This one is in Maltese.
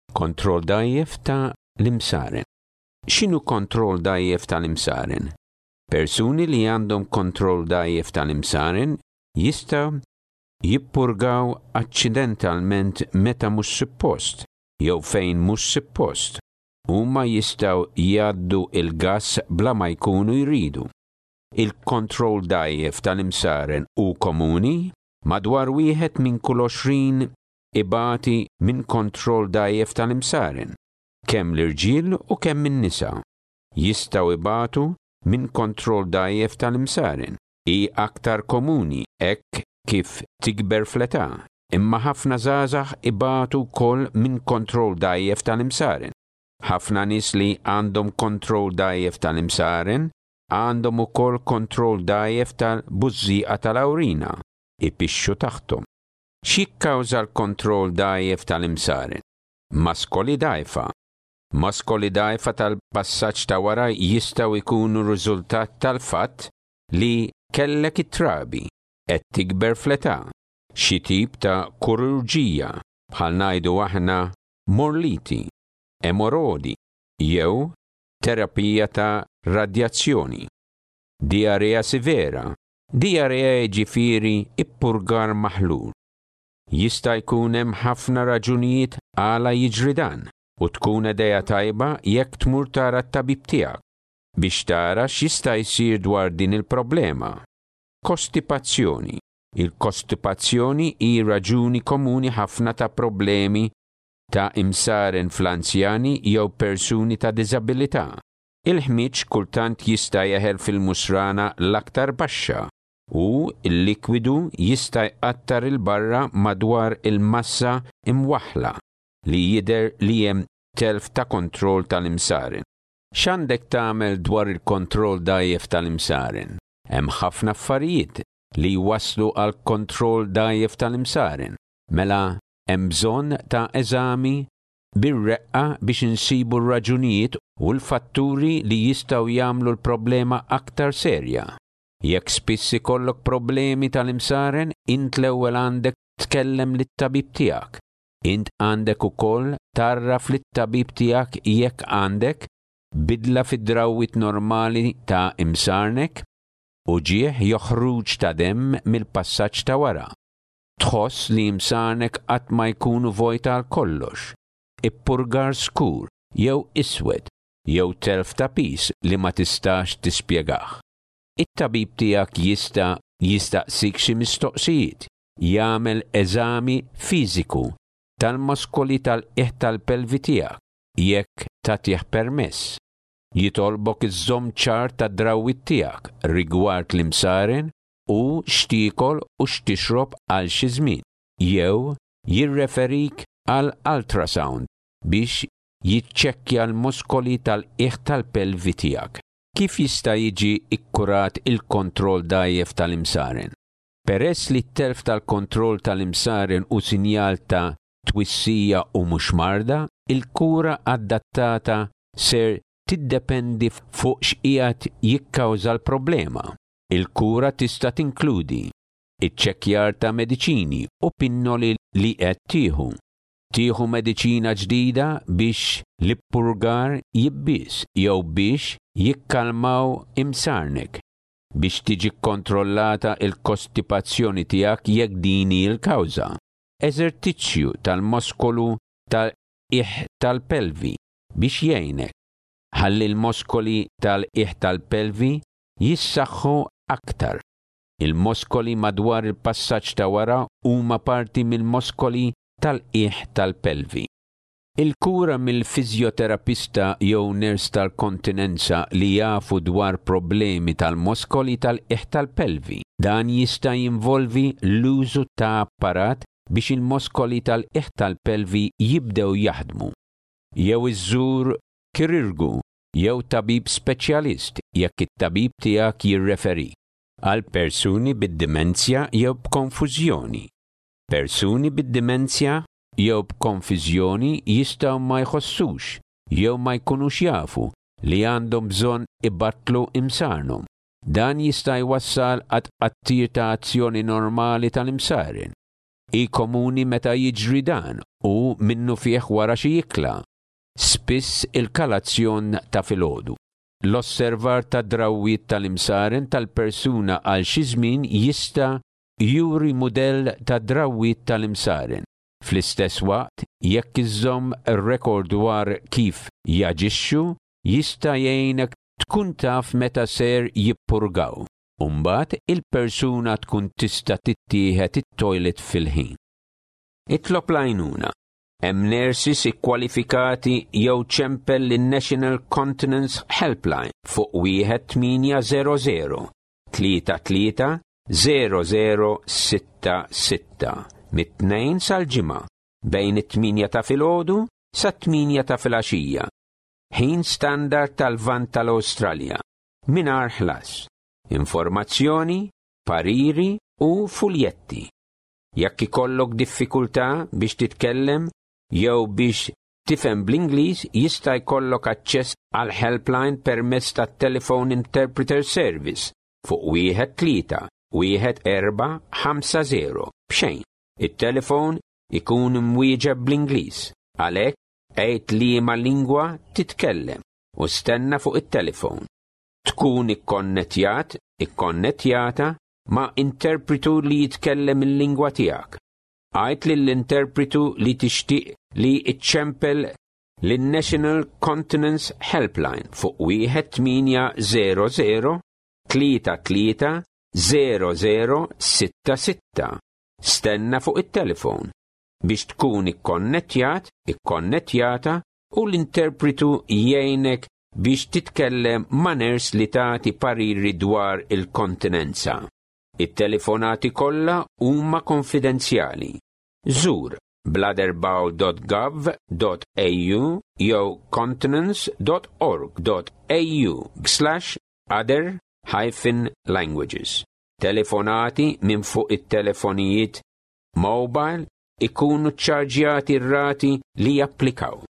Kontroll dajjef ta' l-imsaren. X'inhu kontroll dajjef tal-imsaren? Persuni li għandhom kontroll dajjef tal-imsaren jistgħu jippurgaw accidentalment meta mhux suppost jew fejn mhux suppost. Huma jistgħu jgħaddu il-gass bla ma jkunu jridu. Il-kontroll dajjef tal-imsaren hu komuni, madwar wieħed minn kull 20 ibati minn kontroll dajjef tal-imsaren, kemm l-irġiel u kemm in-nisa. Jistgħu ibatu minn kontroll dajjef tal-imsaren. Hi aktar komuni hekk kif tikber fl-età, imma ħafna żgħażagħ ibatu wkoll minn kontroll dajjef tal-imsaren. Ħafna nies li għandhom kontroll dajjef tal-imsaren għandhom ukoll kontroll dajjef tal-bużżieqa tal-awrina, ipixxu taħtom. X'ikkawża l-kontroll dajjef tal-imsaren? Maskoli dgħajfa. Maskoli dgħajfa tal-passaġġ ta' wara jistgħu jkunu riżultat tal-fatt li kellek it-trabi qed tikber fl-età, xi tip ta' kururġija bħal ngħidu aħna morliti, emorodi jew terapija ta' radjazzjoni. Diarrea severa. Diarrea jiġifieri ippurgar maħlul. Jista' jkun hemm ħafna raġunijiet għala jiġri dan u tkun idea tajba jekk tmur tara t-tabib tiegħek biex tara x'jista' jsir dwar din il-problema. Kostipazzjoni. Il-kostipazzjoni hi raġuni komuni ħafna ta' problemi ta' imsaren fl-anzjani jew persuni ta' diżabilità. Il-ħmiġ kultant jista' jeħel fil-musrana l-aktar baxxa u l-likwidu jista' jqattar il-barra madwar il-massa imwaħħla li jidher li hemm telf ta' kontroll tal-imsaren. X'għandek tagħmel dwar il-kontroll dgħajjef tal-imsaren? Hemm ħafna affarijiet li jwasslu għal kontroll dgħajjef tal-imsaren. Mela hemm bżonn ta' eżami bir-reqqa biex insibu r-raġunijiet u l-fatturi li jistgħu jagħmlu l-problema aktar serja. Jekk spiss ikollok problemi tal-imsaren, int l-ewwel għandek tkellem lit-tabib tiegħek. Int għandek ukoll tarraf lit-tabib tiegħek jekk għandek bidla fid-drawwiet normali ta' imsarnek u ġieħ joħruġ ta' demm mill-passaġġ ta' wara. Tħoss li imsarnek qatt ma jkunu vojta għal kollox. Ippurgar skur jew iswed jew telf ta' pis li ma tistax tispjegah. It-tabib tiegħek jistaqsik xi mistoqsijiet, jagħmel eżami fiżiku tal-moskoli tal-qiegħ tal-pelvi tiegħek jekk tagħtih permess. Jitolbok iżżomm ċar tad-drawwiet tiegħek rigward l-imsaren u x'tiekol u x'tixrob għal xi żmien, jew jirreferik għal ultrasound biex jiċċekkja l-moskoli tal-qiegħ tal-pelvi tiegħek. Kif jista' jiġi ikkurat il-kontroll dgħajjef tal-imsaren? Peress li t-telf tal-kontroll tal-imsaren u sinjal ta' twissija u mhux marda, il-kura adattata ser tiddependi fuq x'qiegħed jikkawża l-problema. Il-kura tista' tinkludi iċ-ċekkjar ta' mediċini u pinnoli li qed tieħu. Tieħu mediċina ġdida biex l-ippurgar jibbiż jew biex jikkalmaw imsarnek biex tiġi kontrollata il-kostipazzjoni tiegħek jekk din hi l-kawża. Eżertizzju tal-moskolu tal-qiegħ tal-pelvi biex jgħinek ħalli l-moskoli tal-qiegħ tal-pelvi jissaħħu aktar. Il-moskoli madwar il-passaġġ ta' wara huma parti mill-moskoli tal-qiegħ tal-pelvi. Il-kura mill-fiżjoterapista jew ners tal-kontinenza li jafu dwar problemi tal-moskoli tal-qiegħ tal-pelvi. Dan jista' jinvolvi l-użu ta' apparat biex il-moskoli tal-qiegħ tal-pelvi jibdew jaħdmu. Jew iżżur kirurgu jew tabib speċjalist jekk it-tabib tiegħek jirreferi għal persuni bid-dimensja jew b'konfużjoni. Persuni bid-dimensja jew b'konfużjoni jistgħu ma jħossux jew ma jkunux jafu li għandhom bżonn ibattlu imsarnhom. Dan jista' jwassal għat qattir ta' azzjoni normali tal-imsaren. I komuni meta jiġri dan u minnu fih wara xi jikla. Spiss il-kalazzjon ta' filgħodu. L-osservar ta' drawwiet tal-imsaren tal-persuna għal xi żmien jista' juri mudell ta' drawwiet tal-imsaren. Fl-istess waqt, jekk iżżomm ir-rekord dwar kif jaġixxu, jista' jgħinek tkun taf meta ser jippurgaw. Mbagħad il-persuna tkun tista' tittieħed it-toilet fil-ħin. Itlob l-għajnuna. Hemm nurses ikkwalifikati jew ċempel lin-National Continence Helpline fuq 1800 33 0066 mit-2 sal-ġimgħa bejn it-8 ta' filgħodu sa 8 ta' filgħaxija. Ħin standard tal-Lvant tal-Awstralja mingħajr ħlas. Informazzjoni, pariri u fuljetti. Jekk ikollok diffikultà biex titkellem jew biex tifhem bl-Ingliż, jista' jkollok aċċess għal helpline permezz tat-Telephone Interpreter Service fuq 13-1450 b'xejn. It-telefon ikun imwieġeb bl-Ingliż, għalhekk għid liema lingwa titkellem u stenna fuq it-telefon. Tkun ikkonnettjata ma' interpretu li jitkellem il-lingwa tiegħek. Għid lill-interpretu li tixtieq li iċċempel lin-National Continence Helpline fuq 1800 33 0066. Stenna fuq it-telefon biex tkun ikkonnettjata u l-interpretu jgħinek biex titkellem ma' nurse li tagħti pariri dwar il-kontinenza. It-telefonati kollha huma konfidenzjali. Żur bladderbowl.gov.au jew continence.org.au/other-languages. Telefonati minn fuq it-telefonijiet mobile ikunu ċċarġjati r-rati li japplikaw.